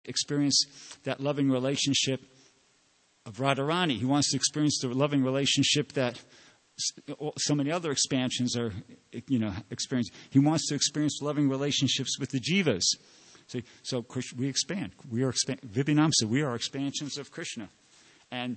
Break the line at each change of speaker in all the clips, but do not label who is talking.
experience that loving relationship of Radharani. He wants to experience the loving relationship that so many other expansions are, experiencing. He wants to experience loving relationships with the jivas. So we expand. We are Vibhinamsa. We are expansions of Krishna. And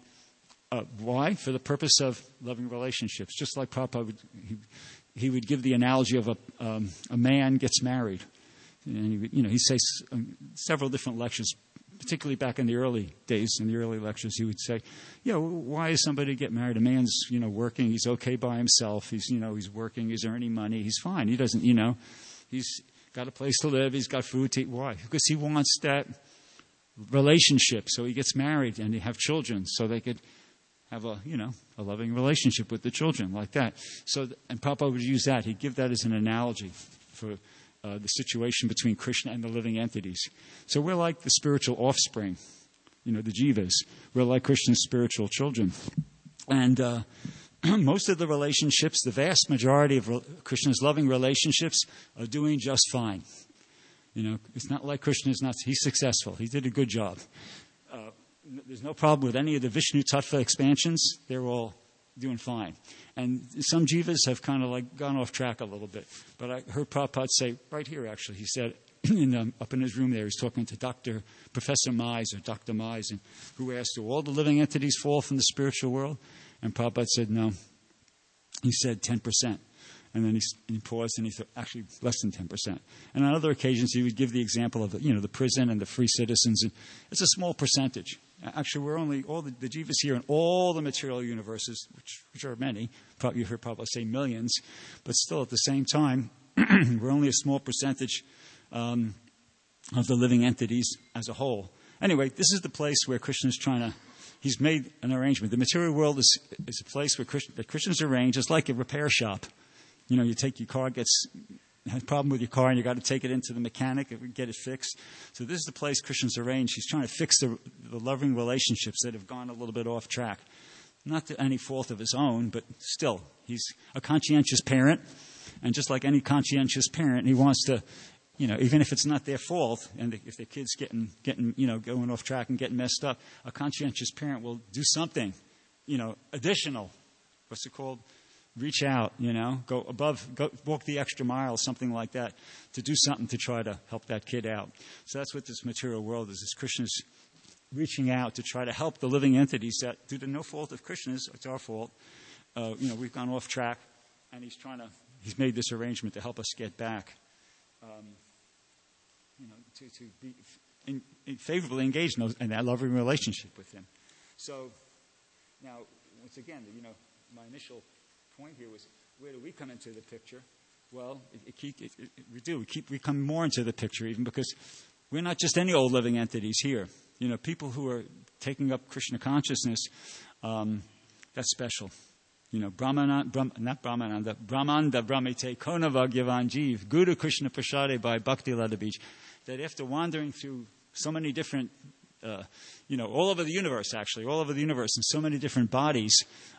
why? For the purpose of loving relationships. Just like Prabhupada he would give the analogy of a man gets married. And he says several different lectures, particularly back in the early days, in the early lectures, he would say, why is somebody get married? A man's, working. He's okay by himself. He's, he's working. He's earning money. He's fine. He doesn't, he's got a place to live. He's got food to eat. Why? Because he wants that relationship. So he gets married and they have children so they could have a loving relationship with the children like that. So, and Prabhupada would use that. He'd give that as an analogy for the situation between Krishna and the living entities. So we're like the spiritual offspring, the jivas. We're like Krishna's spiritual children. And most of the relationships, the vast majority of Krishna's loving relationships are doing just fine. It's not like he's successful. He did a good job. There's no problem with any of the Vishnu Tattva expansions. They're all doing fine. And some jivas have kind of gone off track a little bit. But I heard Prabhupada say, right here actually, he said, up in his room there, he's talking to Professor Mize, or Dr. Mize, and who asked, do all the living entities fall from the spiritual world? And Prabhupada said, no. He said 10%. And then he paused and he thought, actually, less than 10%. And on other occasions, he would give the example of the prison and the free citizens. And it's a small percentage. Actually, we're only, all the jivas here in all the material universes, which are many, you heard Prabhupada say millions, but still at the same time, we're only a small percentage of the living entities as a whole. Anyway, this is the place where Krishna's he's made an arrangement. The material world is a place where Krishna's arranged. It's like a repair shop. You take your car, has a problem with your car, and you got to take it into the mechanic and get it fixed. So this is the place Krishna's arranged. He's trying to fix the loving relationships that have gone a little bit off track. Not to any fault of his own, but still, he's a conscientious parent. And just like any conscientious parent, he wants to, even if it's not their fault, and if their kid's getting going off track and getting messed up, a conscientious parent will do something, additional. What's it called? Reach out, go above, walk the extra mile, something like that, to do something to try to help that kid out. So that's what this material world is. It's Krishna's reaching out to try to help the living entities that, due to no fault of Krishna's, it's our fault. We've gone off track, and he's made this arrangement to help us get back, to be favorably engaged in that loving relationship with him. So now, once again, my initial point here was, where do we come into the picture? Well, we do. We come more into the picture even because we're not just any old living entities here. People who are taking up Krishna consciousness, that's special. Brahmanda Brahmite Konavagyavan Jeev, Guru Krishna Prasade by Bhakti Lata Beach, that after wandering through so many different all over the universe, in so many different bodies.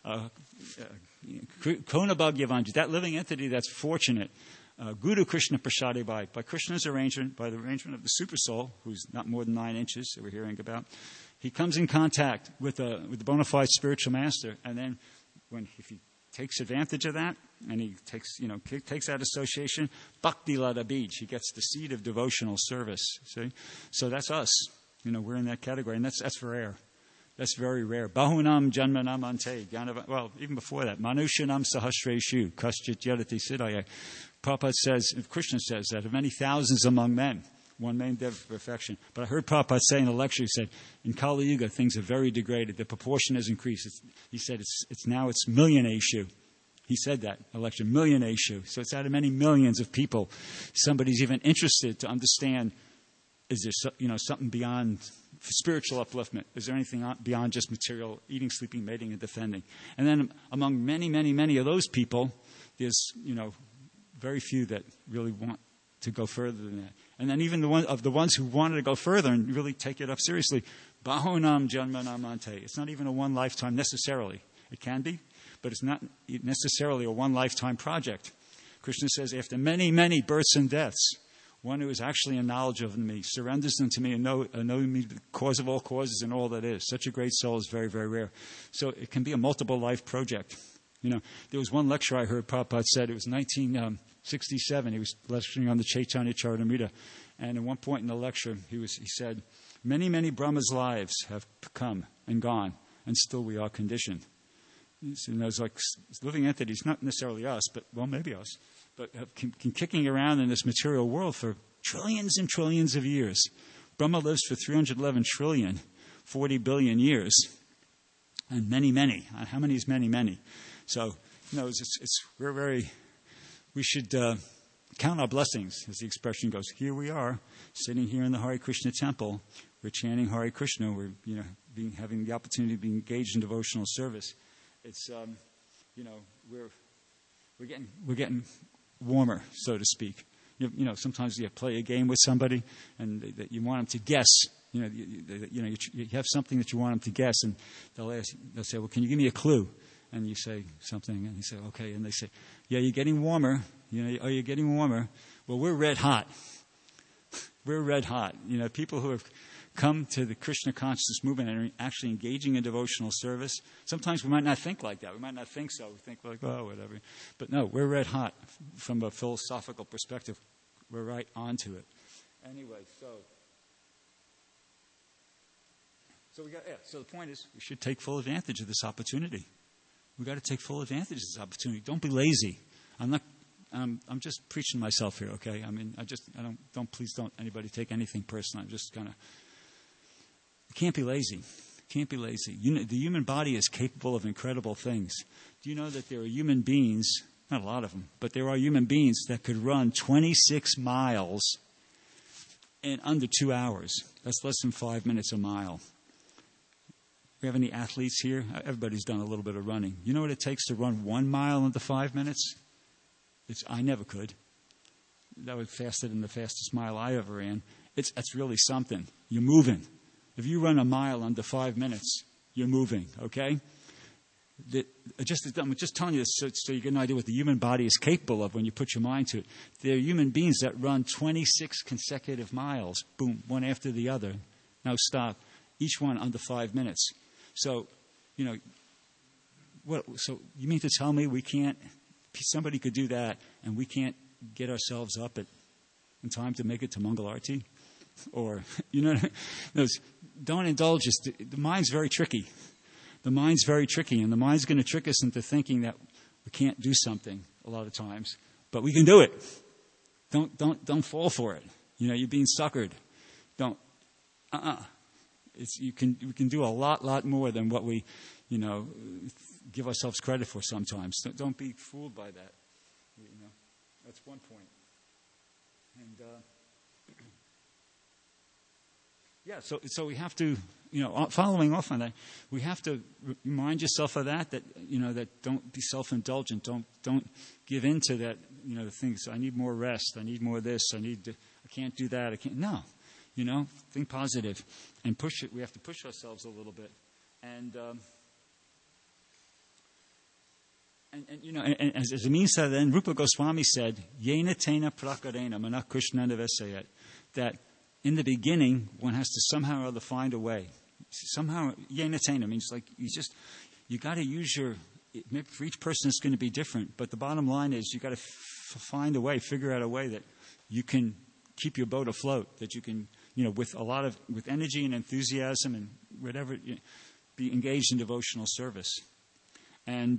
Kona Bhagyavanji, that living entity that's fortunate, Guru Krishna Prasade by Krishna's arrangement, by the arrangement of the Super Soul, who's not more than 9 inches that we're hearing about, he comes in contact with the bona fide spiritual master, and then if he takes advantage of that, and he takes that association, Bhakti Lata Bij, he gets the seed of devotional service. See, so that's us. We're in that category, and that's rare. That's very rare. Bahunam janmanam ante. Well, even before that, manushanam sahasreshu kaschit yadati siddhaya. Prabhupada says, Krishna says that of many thousands among men, one may endeavor for perfection. But I heard Prabhupada say in a lecture, he said, in Kali Yuga, things are very degraded. The proportion has increased. He said it's million issue. He said that, a lecture, million issue. So it's out of many millions of people. Somebody's even interested to understand, is there something beyond spiritual upliftment? Is there anything beyond just material eating, sleeping, mating, and defending? And then among many, many, many of those people, there's very few that really want to go further than that. And then even the ones who wanted to go further and really take it up seriously, Bahunam Janmanam Ante. It's not even a one lifetime necessarily. It can be, but it's not necessarily a one lifetime project. Krishna says after many, many births and deaths, one who is actually in knowledge of me, surrenders unto me and knowing me the cause of all causes and all that is. Such a great soul is very, very rare. So it can be a multiple life project. There was one lecture I heard Prabhupada said, it was 1967, he was lecturing on the Chaitanya Charitamrita, and at one point in the lecture, he said, many, many Brahma's lives have come and gone, and still we are conditioned. And I was like, living entities, not necessarily us, but, well, maybe us, but have been kicking around in this material world for trillions and trillions of years. Brahma lives for 311 trillion, 40 billion years, and many, many. How many is many, many? So, we should count our blessings, as the expression goes. Here we are, sitting here in the Hare Krishna temple. We're chanting Hare Krishna. We're, having the opportunity to be engaged in devotional service. It's, we're getting warmer, so to speak. Sometimes you play a game with somebody, and you want them to guess. You have something that you want them to guess, and they'll say, "Well, can you give me a clue?" And you say something, and you say, "Okay." And they say, "Yeah, you're getting warmer. You're getting warmer." Well, we're red hot. We're red hot. People who have come to the Krishna consciousness movement and are actually engaging in devotional service. Sometimes we might not think like that. We might not think so. We think like, oh, whatever. But no, we're red hot from a philosophical perspective. We're right onto it. Anyway, so the point is, we should take full advantage of this opportunity. We've got to take full advantage of this opportunity. Don't be lazy. I'm just preaching myself here, okay? Please don't anybody take anything personal. I'm just kind of, you can't be lazy. Can't be lazy. The human body is capable of incredible things. Do you know that there are human beings, not a lot of them, but there are human beings that could run 26 miles in under 2 hours. That's less than 5 minutes a mile. We have any athletes here? Everybody's done a little bit of running. You know what it takes to run 1 mile under 5 minutes? I never could. That was faster than the fastest mile I ever ran. That's really something. You're moving. If you run a mile under 5 minutes, you're moving, okay? I'm just telling you this so you get an idea what the human body is capable of when you put your mind to it. There are human beings that run 26 consecutive miles, boom, one after the other. Now stop. Each one under 5 minutes. So, so you mean to tell me somebody could do that and we can't get ourselves up in time to make it to Mangal Arati? Or, don't indulge us. The mind's very tricky. The mind's very tricky, and the mind's going to trick us into thinking that we can't do something a lot of times, but we can do it. Don't fall for it. You're being suckered. Don't. We can do a lot more than what we, give ourselves credit for sometimes. Don't be fooled by that. That's one point. And so we have to, following off on that, we have to remind yourself of that don't be self-indulgent. Don't give in to that, the things. I need more rest. I need more this. I can't do that. I can't. No. Think positive and push it. We have to push ourselves a little bit. And as Amin said, then Rupa Goswami said, Yena tena prakarena mana Krishnanda vesayat, that in the beginning, one has to somehow or other find a way. Somehow, yena tena means like you got to use maybe for each person it's going to be different, but the bottom line is you got to find a way, figure out a way that you can keep your boat afloat, that you can, with energy and enthusiasm and whatever, be engaged in devotional service. And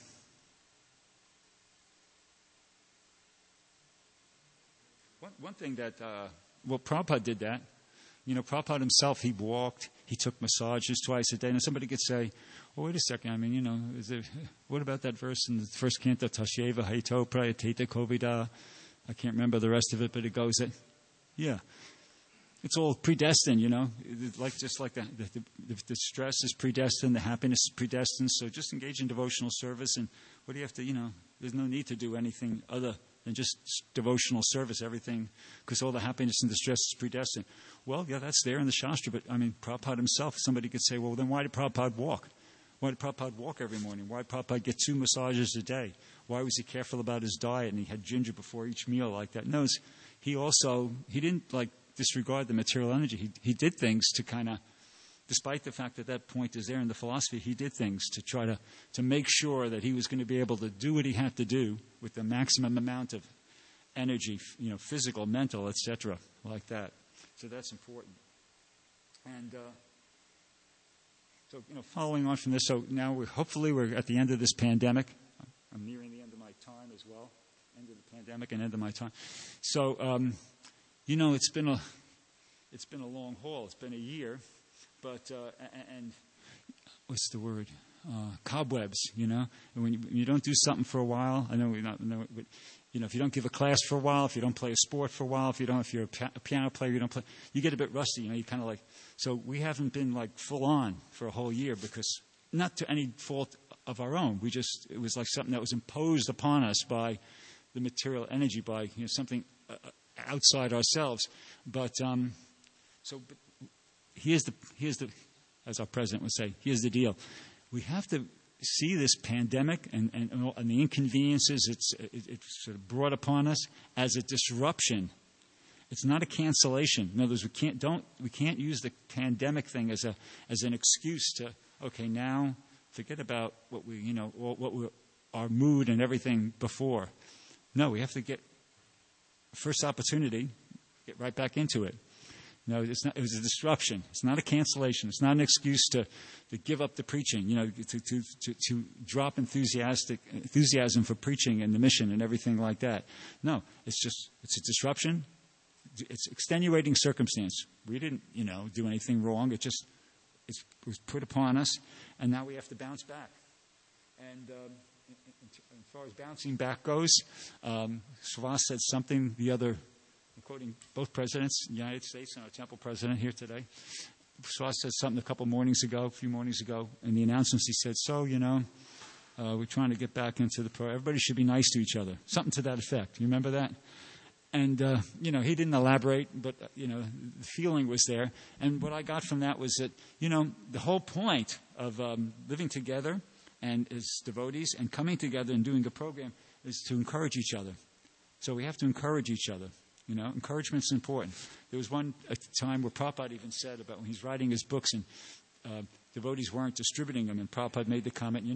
one thing that, Prabhupada did that. Prabhupada himself, he walked, he took massages twice a day. Now somebody could say, well, wait a second, what about that verse in the first canto, Tasheva Haito Prayateta Kovida? I can't remember the rest of it, but it goes that, yeah. It's all predestined, just like the stress is predestined, the happiness is predestined. So just engage in devotional service. And what do you have to, there's no need to do anything other than just devotional service, everything, because all the happiness and the stress is predestined. Well, yeah, that's there in the Shastra, but Prabhupada himself, somebody could say, well, then why did Prabhupada walk? Why did Prabhupada walk every morning? Why did Prabhupada get 2 massages a day? Why was he careful about his diet and he had ginger before each meal like that? No, he didn't like disregard the material energy. He did things to kind of, despite the fact that point is there in the philosophy, he did things to try to make sure that he was going to be able to do what he had to do with the maximum amount of energy, physical, mental, etc., like that. So that's important. And so, following on from this, so now hopefully we're at the end of this pandemic. I'm nearing the end of my time as well. End of the pandemic and end of my time. So, it's been a long haul. It's been a year, but and what's the word? Cobwebs. And when you don't do something for a while, I know we're not. But, if you don't give a class for a while, if you don't play a sport for a while, if you're a piano player, you don't play, you get a bit rusty. You kind of like. So we haven't been like full on for a whole year because not to any fault of our own. It was like something that was imposed upon us by the material energy, by something outside ourselves. But but here's the, as our president would say, here's the deal: we have to see this pandemic and the inconveniences it's sort of brought upon us as a disruption. It's not a cancellation. In other words, we can't use the pandemic thing as an excuse to now forget about what our mood and everything before. No, we have to get first opportunity, get right back into it. No, it was a disruption. It's not a cancellation. It's not an excuse to give up the preaching, to drop enthusiasm for preaching and the mission and everything like that. No, it's a disruption. It's extenuating circumstance. We didn't, do anything wrong. It was put upon us, and now we have to bounce back. And as far as bouncing back goes, Shavas said something the other. I'm quoting both presidents, the United States and our temple president here today. Shavas said something a few mornings ago, in the announcements he said, we're trying to get back into the pro. Everybody should be nice to each other. Something to that effect. You remember that? And, he didn't elaborate, but, the feeling was there. And what I got from that was that, the whole point of living together and as devotees and coming together and doing a program is to encourage each other. So we have to encourage each other. Encouragement's important. There was one time where Prabhupada even said about when he's writing his books and devotees weren't distributing them, and Prabhupada made the comment,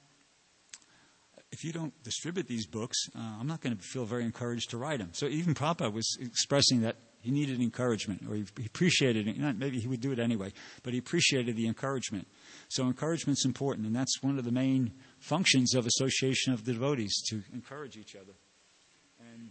if you don't distribute these books, I'm not going to feel very encouraged to write them. So even Prabhupada was expressing that he needed encouragement, or he appreciated it. Maybe he would do it anyway, but he appreciated the encouragement. So encouragement's important, and that's one of the main functions of Association of the Devotees, to encourage each other. And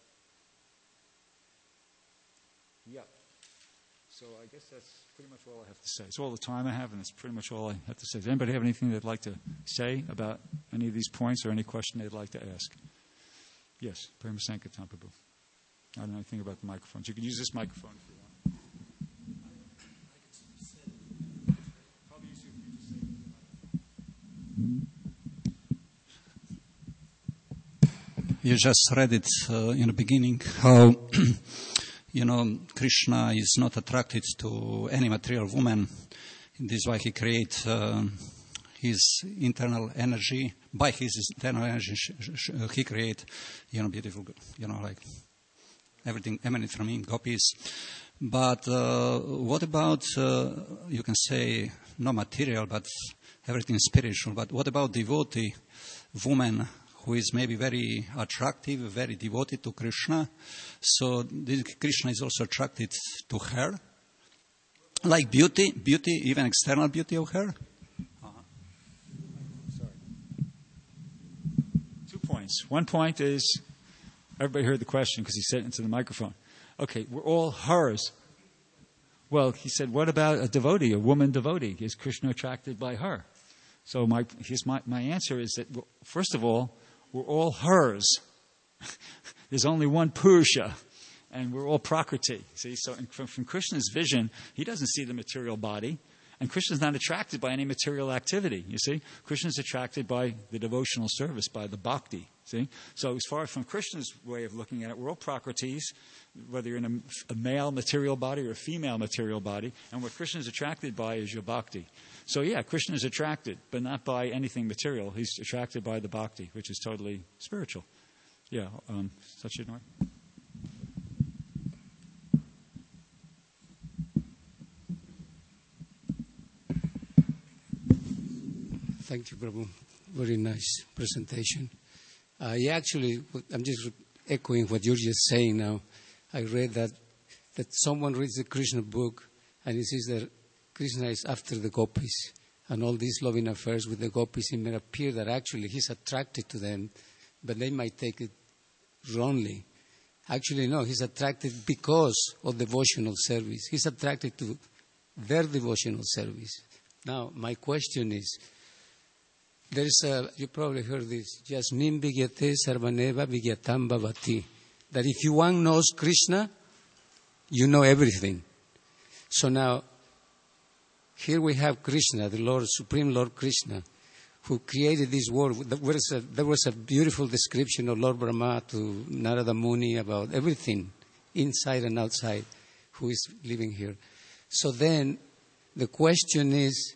so I guess that's pretty much all I have to say. It's all the time I have, and it's pretty much all I have to say. Does anybody have anything they'd like to say about any of these points, or any question they'd like to ask? Yes, Prema Sankirtan Prabhu. I don't know anything about the microphones. You can use this microphone if you want. Probably easier for you to say.
You just read it in the beginning, how Krishna is not attracted to any material woman. This is why he creates his internal energy. By his internal energy, he creates, beautiful, like everything emanates from him, gopis. But what about, you can say, not material, but everything spiritual. But what about devotee woman who is maybe very attractive, very devoted to Krishna? So Krishna is also attracted to her. Like beauty, even external beauty of her.
Sorry. 2 points. One point is, everybody heard the question because he said it into the microphone. Okay, we're all hers. Well, he said, what about a devotee, a woman devotee? Is Krishna attracted by her? So my answer is that, first of all, we're all hers. There's only one Purusha, and we're all Prakriti. See, so from Krishna's vision, he doesn't see the material body, and Krishna's not attracted by any material activity. You see, Krishna's attracted by the devotional service, by the bhakti. See, so as far as from Krishna's way of looking at it, we're all Prakritis, whether you're in a male material body or a female material body, and what Krishna's attracted by is your bhakti. So yeah, Krishna is attracted, but not by anything material. He's attracted by the bhakti, which is totally spiritual. Yeah, Sachidnar.
Thank you, Prabhu. Very nice presentation. I'm just echoing what you're just saying now. I read that someone reads the Krishna book and it says that Krishna is after the gopis. And all these loving affairs with the gopis, it may appear that actually he's attracted to them, but they might take it wrongly. Actually, no, he's attracted because of devotional service. He's attracted to their devotional service. Now, my question is, you probably heard this, Yasmin Vigyate Sarvaneva Vigyatam Bhavati, that if one knows Krishna, you know everything. So now, here we have Krishna, the Lord, Supreme Lord Krishna, who created this world. There was a beautiful description of Lord Brahma to Narada Muni about everything, inside and outside, who is living here. So then, the question is,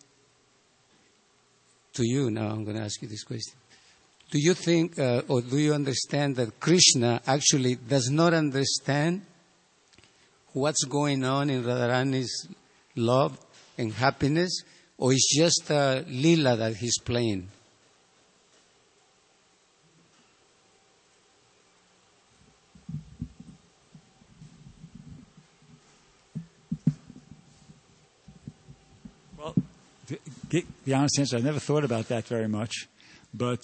to you now, I'm going to ask you this question. Do you think, or do you understand that Krishna actually does not understand what's going on in Radharani's love and happiness, or it's just a lila that he's playing?
Well, the honest answer, I never thought about that very much. But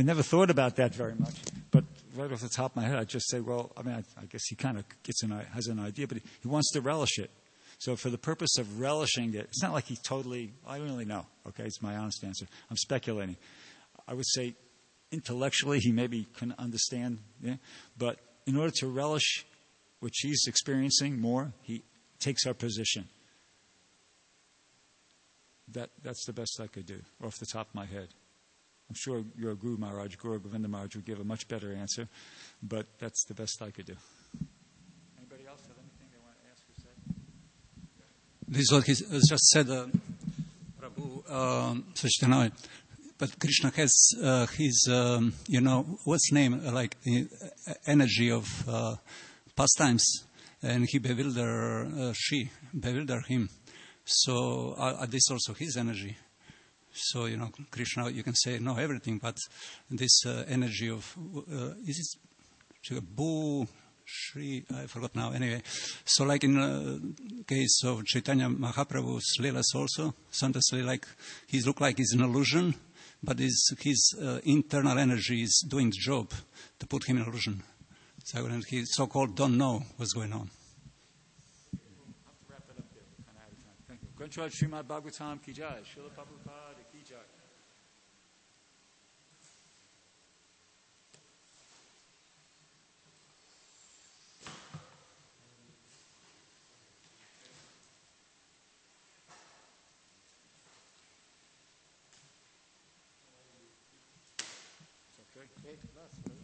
right off the top of my head, I'd just say, well, I mean, I guess he kind of has an idea, but he wants to relish it. So for the purpose of relishing it, it's not like he totally, I don't really know, okay? It's my honest answer. I'm speculating. I would say intellectually he maybe can understand, yeah? But in order to relish what she's experiencing more, he takes our position. That's the best I could do off the top of my head. I'm sure your Guru Maharaj, Guru Govinda Maharaj, would give a much better answer, but that's the best I could do. Anybody else have anything they want to ask or say?
This is what he just said, Prabhu Sachitana. But Krishna has his, what's name, like energy of pastimes, and he bewilder him. So this is also his energy. So, Krishna, you can say, no, everything, but this energy of, is it Bhu, Shri, I forgot now, anyway. So like in case of Chaitanya Mahaprabhu's Leelas also, sometimes like he look like he's an illusion, but his internal energy is doing the job to put him in illusion. So when he so-called don't know what's going on.
Granthraj Srimad Bhagavatam ki jai, Srila Prabhupada ki jai. It's okay.